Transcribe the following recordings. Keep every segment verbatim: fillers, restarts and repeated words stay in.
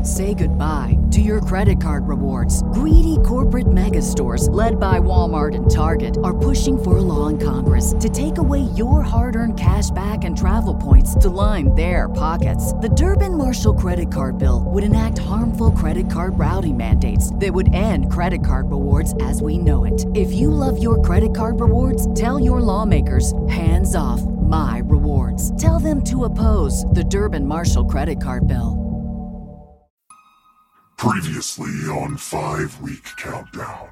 Say goodbye to your credit card rewards. Greedy corporate mega stores, led by Walmart and Target, are pushing for a law in Congress to take away your hard-earned cash back and travel points to line their pockets. The Durbin-Marshall credit card bill would enact harmful credit card routing mandates that would end credit card rewards as we know it. If you love your credit card rewards, tell your lawmakers, hands off my rewards. Tell them to oppose the Durbin-Marshall credit card bill. Previously on Five Week Countdown.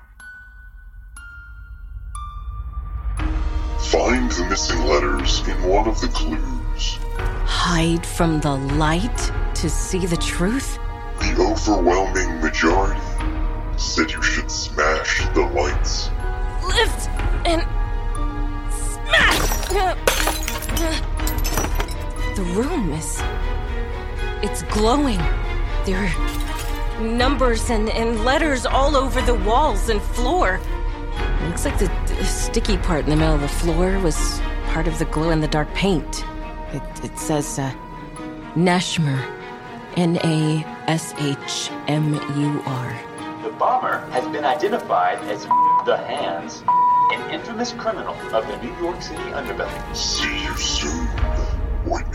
Find the missing letters in one of the clues. Hide from the light to see the truth? The overwhelming majority said you should smash the lights. Lift and smash! The room is... it's glowing. There are numbers and, and letters all over the walls and floor. It looks like the, the sticky part in the middle of the floor was part of the glow-in-the-dark paint. It, it says, uh, Nashmur. N A S H M U R. The bomber has been identified as the Hands, an infamous criminal of the New York City underbelly. See you soon, Whitney.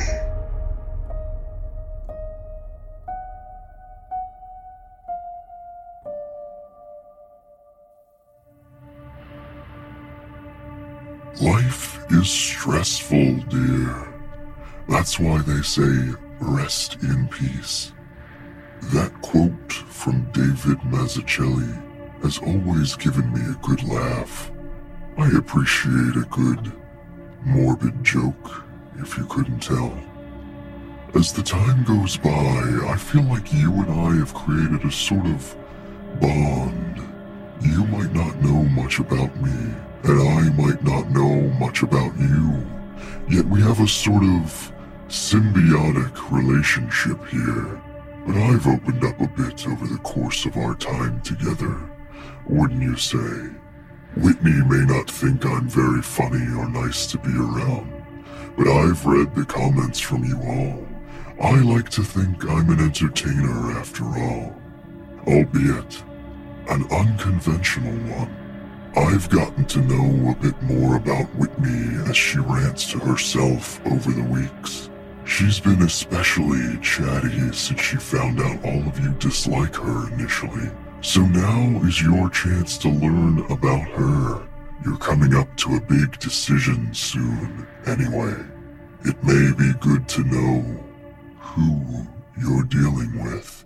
Life is stressful, dear. That's why they say, rest in peace. That quote from David Mazzucchelli has always given me a good laugh. I appreciate a good, morbid joke, if you couldn't tell. As the time goes by, I feel like you and I have created a sort of bond. You might not know much about me, and I might not know much about you, yet we have a sort of symbiotic relationship here. But I've opened up a bit over the course of our time together, wouldn't you say? Whitney may not think I'm very funny or nice to be around, but I've read the comments from you all. I like to think I'm an entertainer after all, albeit an unconventional one. I've gotten to know a bit more about Whitney as she rants to herself over the weeks. She's been especially chatty since she found out all of you dislike her initially. So now is your chance to learn about her. You're coming up to a big decision soon, anyway. It may be good to know who you're dealing with.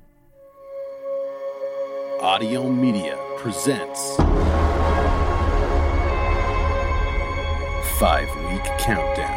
Audio Media presents Five Week Countdown.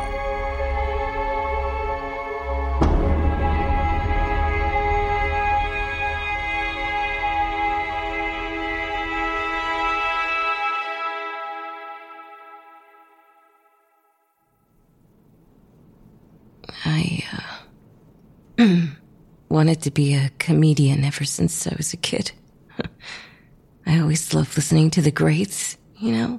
I, uh, wanted to be a comedian ever since I was a kid. I always loved listening to the greats, you know?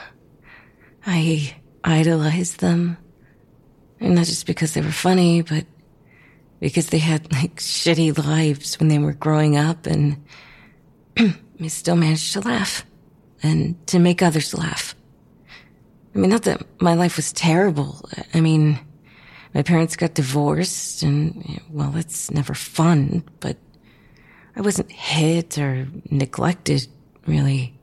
I idolized them. And not just because they were funny, but because they had, like, shitty lives when they were growing up, and they still managed to laugh and to make others laugh. I mean, not that my life was terrible. I mean, my parents got divorced, and, well, that's never fun, but I wasn't hit or neglected, really.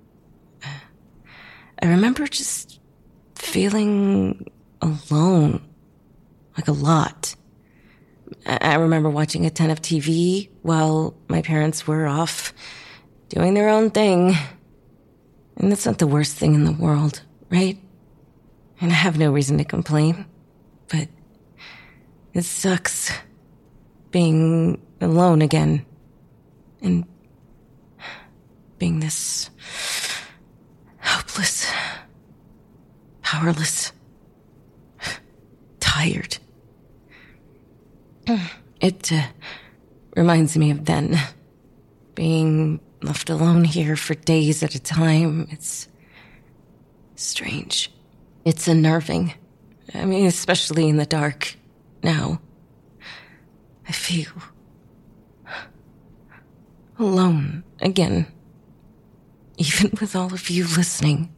I remember just feeling alone, like a lot. I remember watching a ton of T V while my parents were off doing their own thing. And that's not the worst thing in the world, right? And I have no reason to complain, but it sucks being alone again and being this helpless, powerless, tired. It uh, reminds me of then, being left alone here for days at a time. It's strange. It's unnerving. I mean, especially in the dark now. I feel alone again. Even with all of you listening.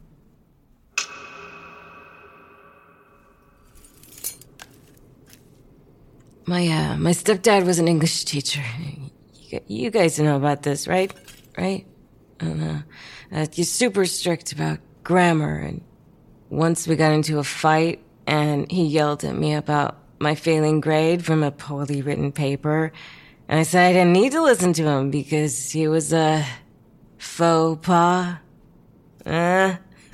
My, uh, my stepdad was an English teacher. You, you guys know about this, right? Right? And, uh, uh, he's super strict about grammar, and once we got into a fight, and he yelled at me about my failing grade from a poorly written paper, and I said I didn't need to listen to him because he was a faux pas. Uh.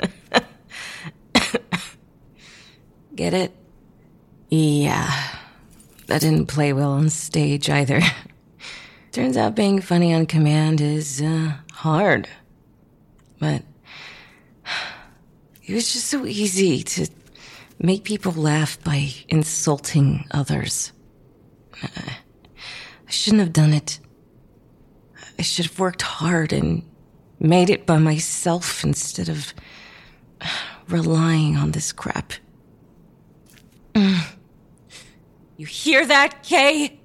Get it? Yeah. That didn't play well on stage either. Turns out being funny on command is, uh, hard. But it was just so easy to make people laugh by insulting others. I shouldn't have done it. I should have worked hard and made it by myself instead of relying on this crap. You hear that, Kay?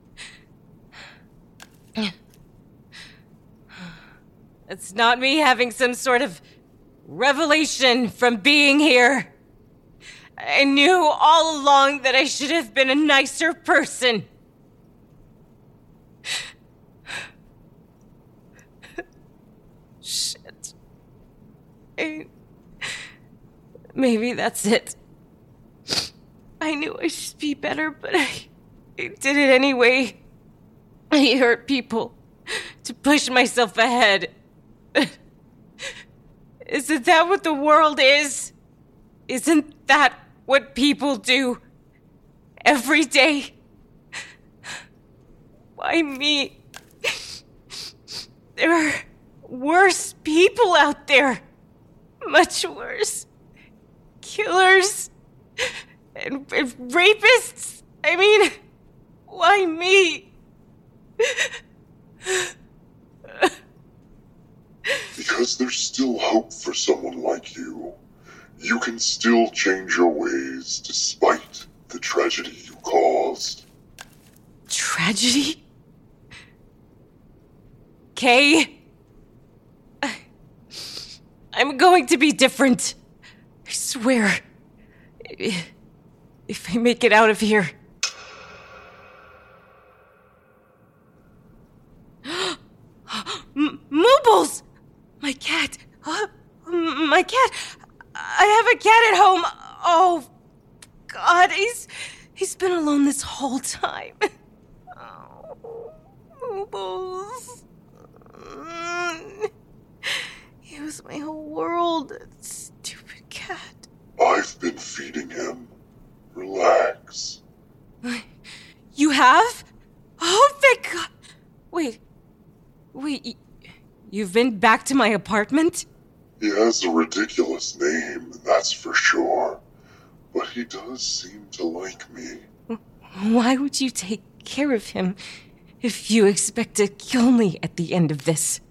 It's not me having some sort of revelation from being here. I knew all along that I should have been a nicer person. Shit. I... Maybe that's it. I knew I should be better, but I, I did it anyway. I hurt people to push myself ahead. Isn't that what the world is? Isn't that what people do every day? Why me? There are worse people out there. Much worse. Killers and, and rapists. I mean, why me? Because there's still hope for someone like you. You can still change your ways despite the tragedy you caused. Tragedy? Kay? I'm going to be different. I swear. If I make it out of here. M- Moobles! My cat. Uh, my cat. I have a cat at home. Oh, God. He's, he's been alone this whole time. Oh, Moobles. Mm. He was my whole world. That stupid cat. I've been feeding him. Relax. You have? Oh, thank God. Wait. Wait, you've been back to my apartment? He has a ridiculous name, that's for sure. But he does seem to like me. Why would you take care of him if you expect to kill me at the end of this?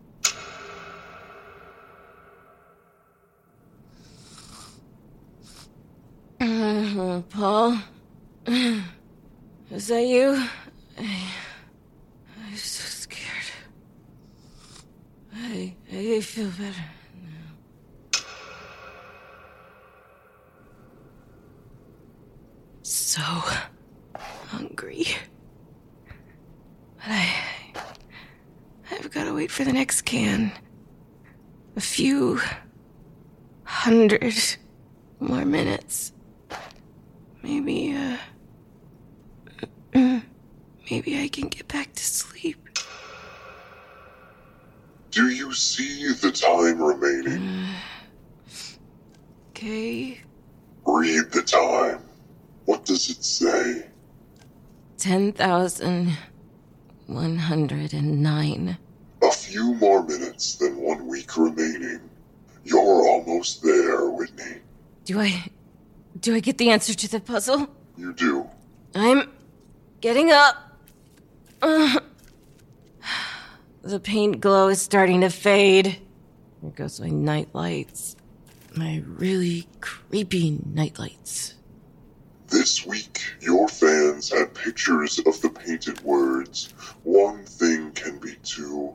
Uh, Paul? Is that you? I, I'm so scared. I, I feel better now. So hungry. But I... I've got to wait for the next can. A few hundred more minutes. Maybe, uh... Maybe I can get back to sleep. Do you see the time remaining? Uh, okay. Read the time. What does it say? ten thousand one hundred nine. A few more minutes than one week remaining. You're almost there, Whitney. Do I... Do I get the answer to the puzzle? You do. I'm getting up. Uh, the paint glow is starting to fade. There goes my night lights. My really creepy night lights. This week, your fans had pictures of the painted words, "One thing can be two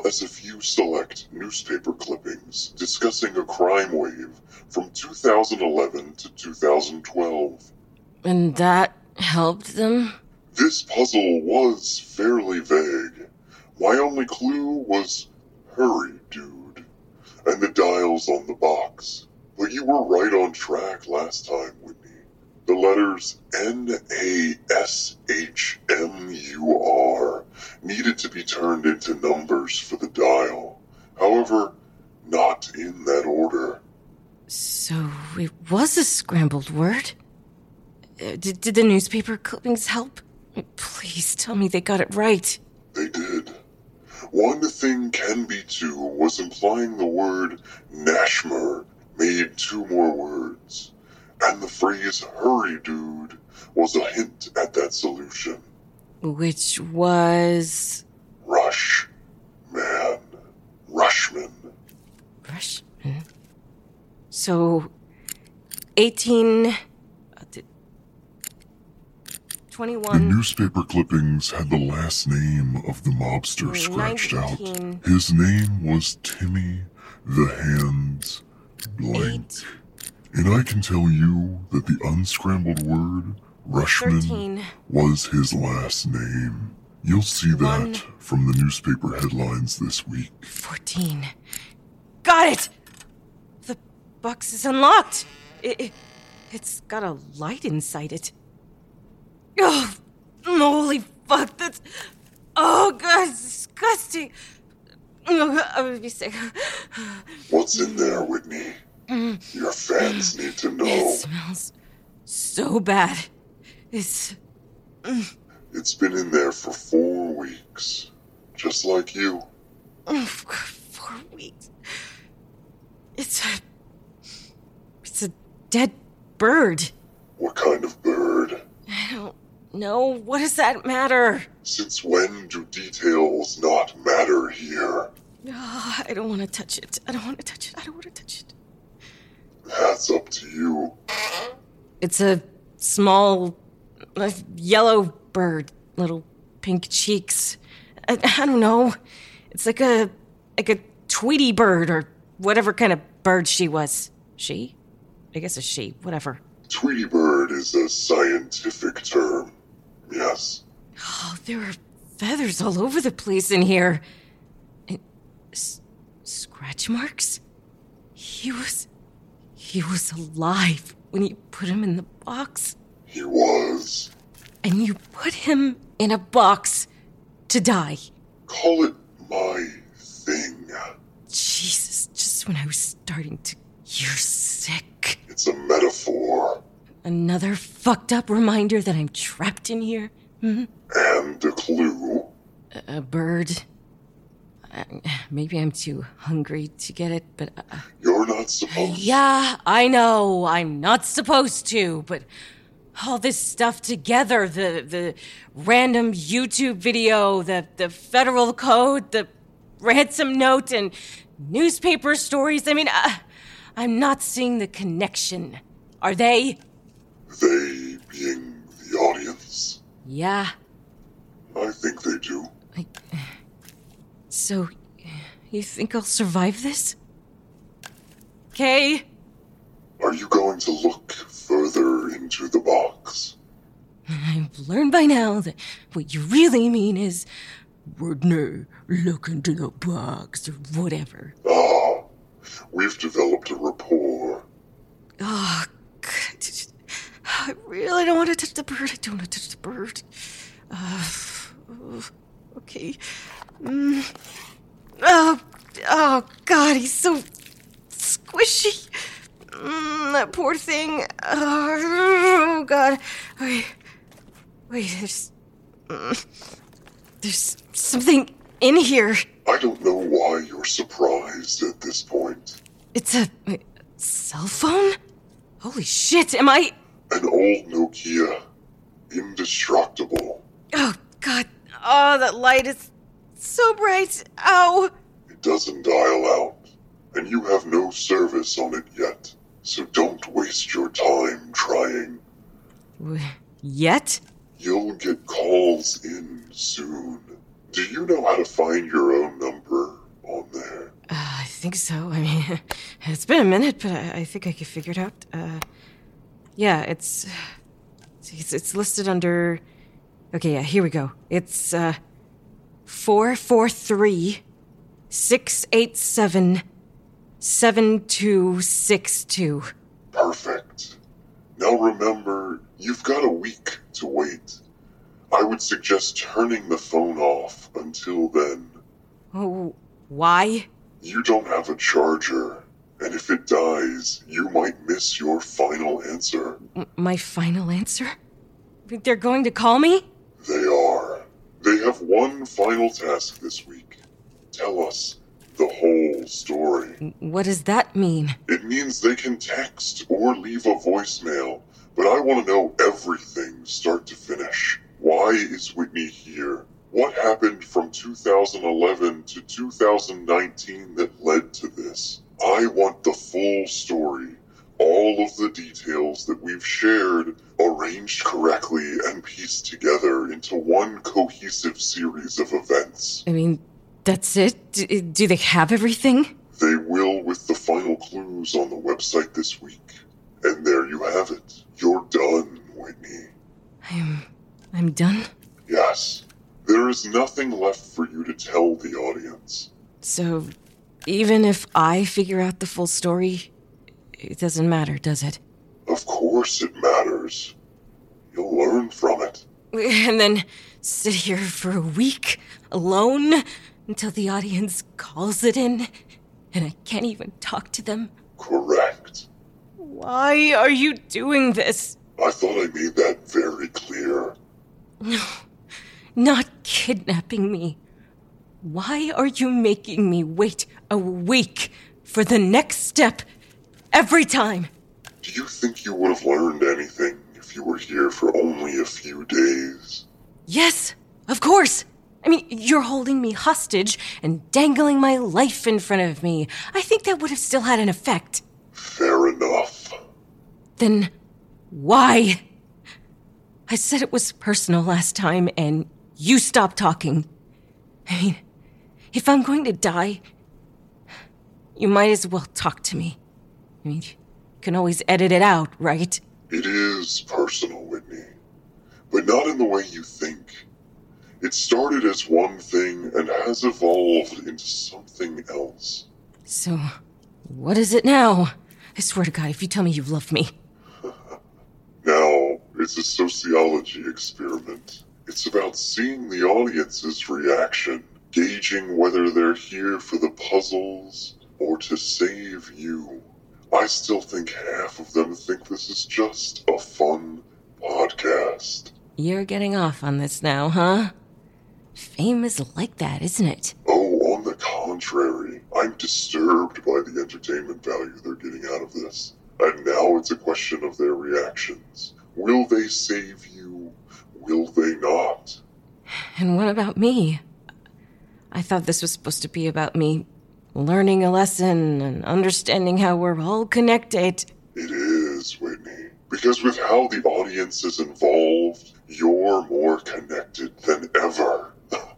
as a few select newspaper clippings discussing a crime wave from two thousand eleven to two thousand twelve. And that helped them? This puzzle was fairly vague. My only clue was hurry, dude, and the dials on the box. But you were right on track last time, Whitney. The letters N A S H M U R needed to be turned into numbers for the dial. However, not in that order. So it was a scrambled word? Uh, did, did the newspaper clippings help? Please tell me they got it right. They did. One thing can be two was implying the word Nashmer made two more words. And the phrase hurry, dude, was a hint at that solution. Which was... Rush. Man. Rushman. Rushman? So, eighteen... Uh, twenty-one... The newspaper clippings had the last name of the mobster scratched nineteen, out. His name was Timmy the Hands Blank. eight, And I can tell you that the unscrambled word, Rushman, thirteen, was his last name. You'll see one, that from the newspaper headlines this week. fourteen. Got it! The box is unlocked. It, it, it's got a light inside it. Oh, holy fuck, that's... Oh, God, it's disgusting. Oh, I would be sick. What's in there, Whitney? Your fans need to know. It smells so bad. It's... It's been in there for four weeks. Just like you. Oh, four weeks. It's a... It's a dead bird. What kind of bird? I don't know. What does that matter? Since when do details not matter here? Oh, I don't want to touch it. I don't want to touch it. I don't want to touch it. That's up to you. It's a small, uh, yellow bird. Little pink cheeks. I, I don't know. It's like a, like a Tweety bird or whatever kind of bird she was. She? I guess a she. Whatever. Tweety bird is a scientific term. Yes. Oh, there are feathers all over the place in here. And s- scratch marks? He was... He was alive when you put him in the box. He was. And you put him in a box to die. Call it my thing. Jesus, just when I was starting to... You're sick. It's a metaphor. Another fucked up reminder that I'm trapped in here? Hmm? And a clue. A, a bird. Uh, maybe I'm too hungry to get it, but... Uh, You're not supposed to. yeah, I know. I'm not supposed to, but... all this stuff together, the the random YouTube video, the, the federal code, the ransom note, and newspaper stories. I mean, uh, I'm not seeing the connection. Are they? They being the audience? Yeah. I think they do. I, so, you think I'll survive this? Okay. Are you going to look further into the box? I've learned by now that what you really mean is, Whitney, look into the box, or whatever. Ah, we've developed a rapport. Oh, God. I really don't want to touch the bird. I don't want to touch the bird. Uh, okay. Mm. Oh, oh, God, he's so squishy. Mm, that poor thing. Oh, God. Wait. Wait, there's... Mm, there's something in here. I don't know why you're surprised at this point. It's a, a cell phone? Holy shit, am I... An old Nokia. Indestructible. Oh, God. Oh, that light is so bright. Ow. It doesn't dial out, and you have no service on it yet. So don't waste your time trying. Yet? You'll get calls in soon. Do you know how to find your own number think so. I mean, it's been a minute, but I, I think I could figure it out. Uh, yeah, it's, it's it's listed under. Okay, yeah, here we go. It's uh, four four three, six eight seven, seven two six two. Perfect. Now remember, you've got a week to wait. I would suggest turning the phone off until then. Oh, why? You don't have a charger, and if it dies, you might miss your final answer. M- my final answer? They're going to call me? They are. They have one final task this week. Tell us the whole story. What does that mean? It means they can text or leave a voicemail, but I want to know everything, start to finish. Why is Whitney here? What happened from two thousand eleven to two thousand nineteen that led to this? I want the full story, all of the details that we've shared, arranged correctly and pieced together into one cohesive series of events. I mean, that's it? D- do they have everything? They will with the final clues on the website this week. And there you have it. You're done, Whitney. I'm... I'm done? Yes. There is nothing left for you to tell the audience. So, even if I figure out the full story, it doesn't matter, does it? Of course it matters. You'll learn from it. And then sit here for a week, alone, until the audience calls it in, and I can't even talk to them? Correct. Why are you doing this? I thought I made that very clear. No, not kidnapping me. Why are you making me wait a week for the next step every time? Do you think you would have learned anything if you were here for only a few days? Yes, of course. I mean, you're holding me hostage and dangling my life in front of me. I think that would have still had an effect. Fair enough. Then why? I said it was personal last time, and you stopped talking. I mean, if I'm going to die, you might as well talk to me. I mean, you can always edit it out, right? It is personal, Whitney. But not in the way you think. It started as one thing and has evolved into something else. So, what is it now? I swear to God, if you tell me you love me. Now, it's a sociology experiment. It's about seeing the audience's reaction, gauging whether they're here for the puzzles or to save you. I still think half of them think this is just a fun podcast. You're getting off on this now, huh? Fame is like that, isn't it? Oh, on the contrary, I'm disturbed by the entertainment value they're getting out of this. And now it's a question of their reactions. Will they save you? Will they not? And what about me? I thought this was supposed to be about me learning a lesson and understanding how we're all connected. It is, Whitney. Because with how the audience is involved, you're more connected than ever.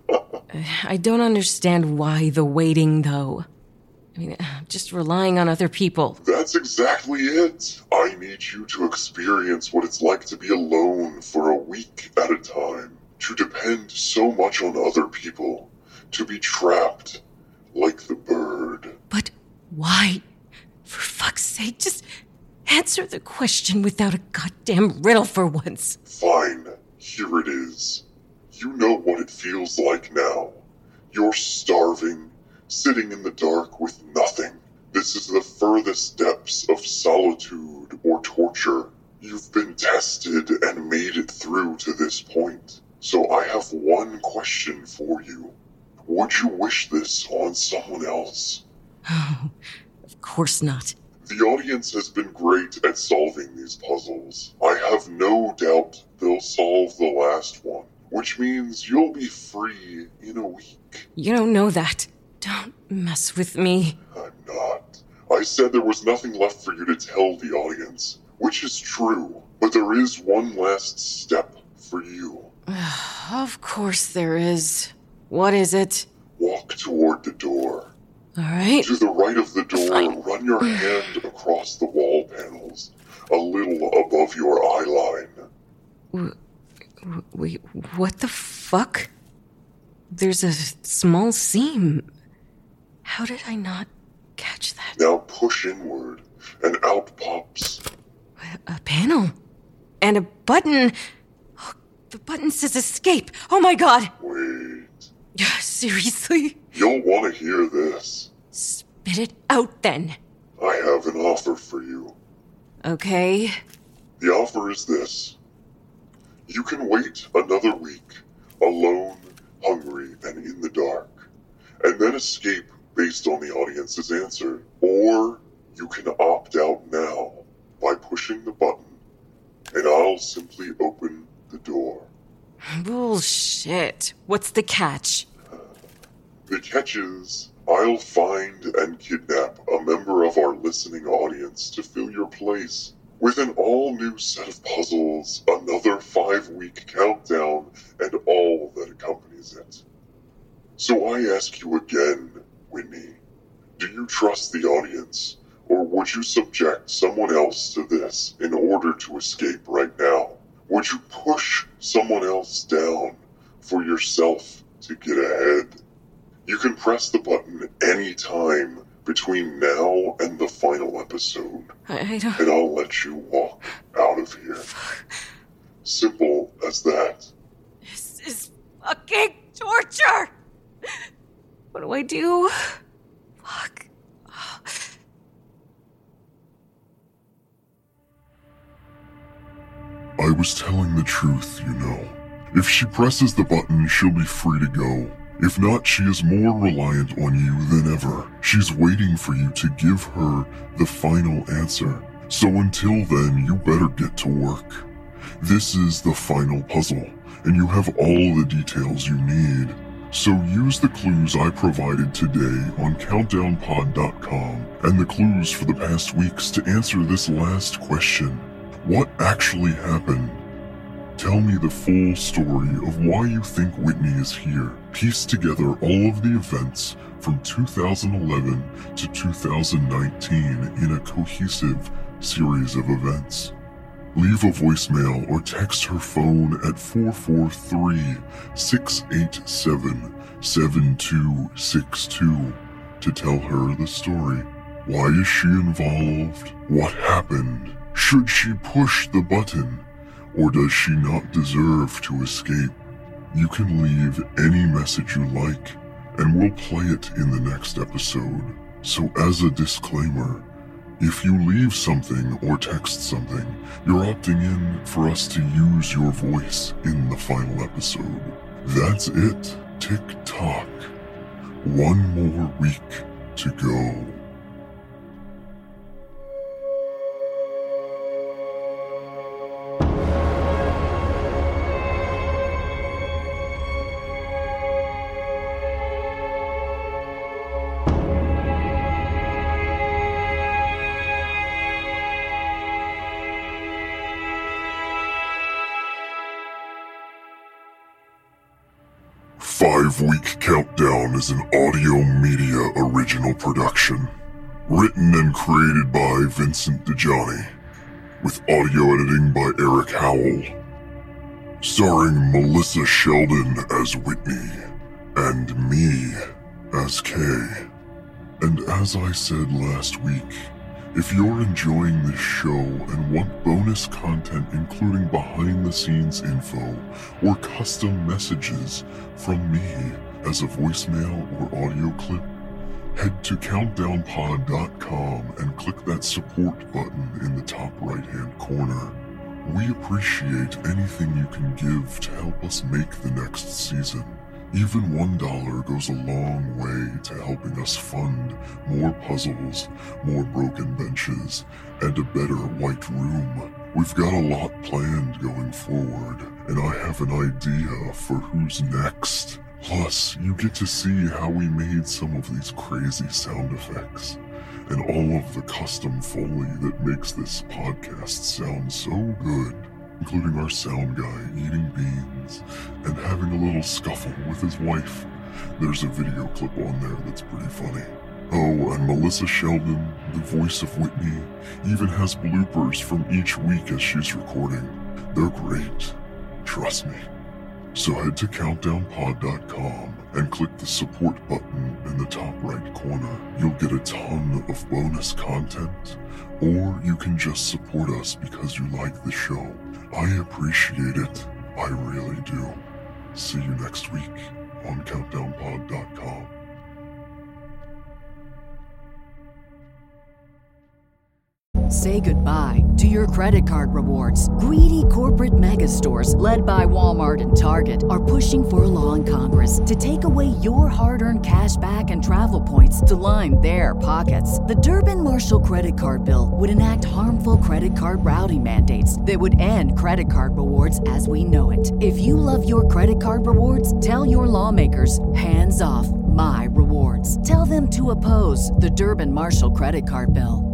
I don't understand why the waiting, though. I mean, just relying on other people. That's exactly it. I need you to experience what it's like to be alone for a week at a time. To depend so much on other people. To be trapped like the bird. But why? For fuck's sake, just answer the question without a goddamn riddle for once. Fine. Here it is. You know what it feels like now. You're starving. Sitting in the dark with nothing. This is the furthest depths of solitude or torture. You've been tested and made it through to this point. So I have one question for you. Would you wish this on someone else? Oh, of course not. The audience has been great at solving these puzzles. I have no doubt they'll solve the last one, which means you'll be free in a week. You don't know that. Don't mess with me. I'm not. I said there was nothing left for you to tell the audience, which is true, but there is one last step for you. Of course there is. What is it? Walk toward the door. All right. To the right of the door, Fine. run your hand across the wall panels, a little above your eye line. W- w- wait, what the fuck? There's a small seam. How did I not catch that? Now push inward, and out pops. A panel. And a button. Oh, the button says escape. Oh my god. Wait. Seriously? You'll want to hear this. Spit it out then. I have an offer for you. Okay. The offer is this. You can wait another week, alone, hungry, and in the dark, and then escape based on the audience's answer. Or you can opt out now by pushing the button, and I'll simply open the door. Bullshit. What's the catch? The catch is, I'll find and kidnap a member of our listening audience to fill your place with an all-new set of puzzles, another five-week countdown, and all that accompanies it. So I ask you again, Whitney, do you trust the audience, or would you subject someone else to this in order to escape right now? Would you push someone else down for yourself to get ahead? You can press the button any time between now and the final episode, I, I don't... and I'll let you walk out of here. Simple as that. This is fucking torture! What do I do? Fuck. I was telling the truth, you know. If she presses the button, she'll be free to go. If not, she is more reliant on you than ever. She's waiting for you to give her the final answer. So until then, you better get to work. This is the final puzzle, and you have all the details you need. So use the clues I provided today on countdown pod dot com and the clues for the past weeks to answer this last question. What actually happened? Tell me the full story of why you think Whitney is here. Piece together all of the events from two thousand eleven to two thousand nineteen in a cohesive series of events. Leave a voicemail or text her phone at four four three, six eight seven, seven two six two to tell her the story. Why is she involved? What happened? Should she push the button? Or does she not deserve to escape? You can leave any message you like, and we'll play it in the next episode. So as a disclaimer, if you leave something or text something, you're opting in for us to use your voice in the final episode. That's it. Tick-tock. One more week to go. Five-Week Countdown is an audio media original production. Written and created by Vincent DeJohnny, with audio editing by Eric Howell. Starring Melissa Sheldon as Whitney, and me as Kay. And as I said last week, if you're enjoying this show and want bonus content including behind-the-scenes info or custom messages from me as a voicemail or audio clip, head to countdown pod dot com and click that support button in the top right-hand corner. We appreciate anything you can give to help us make the next season. Even one dollar goes a long way to helping us fund more puzzles, more broken benches, and a better white room. We've got a lot planned going forward, and I have an idea for who's next. Plus, you get to see how we made some of these crazy sound effects, and all of the custom Foley that makes this podcast sound so good. Including our sound guy eating beans and having a little scuffle with his wife. There's a video clip on there that's pretty funny. Oh, and Melissa Sheldon, the voice of Whitney, even has bloopers from each week as she's recording. They're great. Trust me. So head to countdown pod dot com and click the support button in the top right corner. You'll get a ton of bonus content, or you can just support us because you like the show. I appreciate it. I really do. See you next week on countdown pod dot com. Say goodbye to your credit card rewards. Greedy corporate mega stores, led by Walmart and Target, are pushing for a law in Congress to take away your hard-earned cash back and travel points to line their pockets. The Durbin-Marshall credit card bill would enact harmful credit card routing mandates that would end credit card rewards as we know it. If you love your credit card rewards, tell your lawmakers, hands off my rewards. Tell them to oppose the Durbin-Marshall credit card bill.